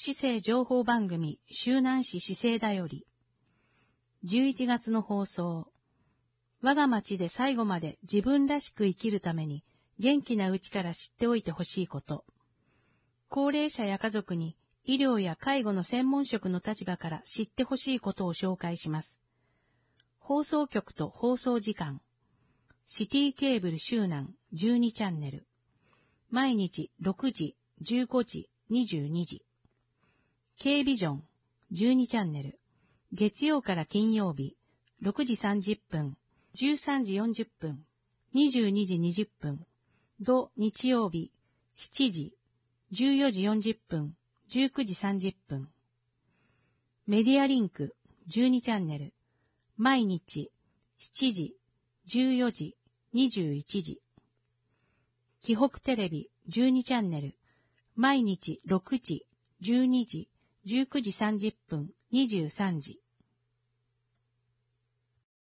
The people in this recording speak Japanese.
市政情報番組周南市市政だより。11月の放送。我が町で最後まで自分らしく生きるために元気なうちから知っておいてほしいこと。高齢者や家族に医療や介護の専門職の立場から知ってほしいことを紹介します。放送局と放送時間。シティケーブル周南12チャンネル。毎日6時、15時、22時。Kビジョン12チャンネル。月曜から金曜日、6時30分、13時40分、22時20分。土日曜日、7時、14時40分、19時30分。メディアリンク12チャンネル。毎日7時、14時、21時。紀北テレビ12チャンネル。毎日6時、12時、19時30分、23時。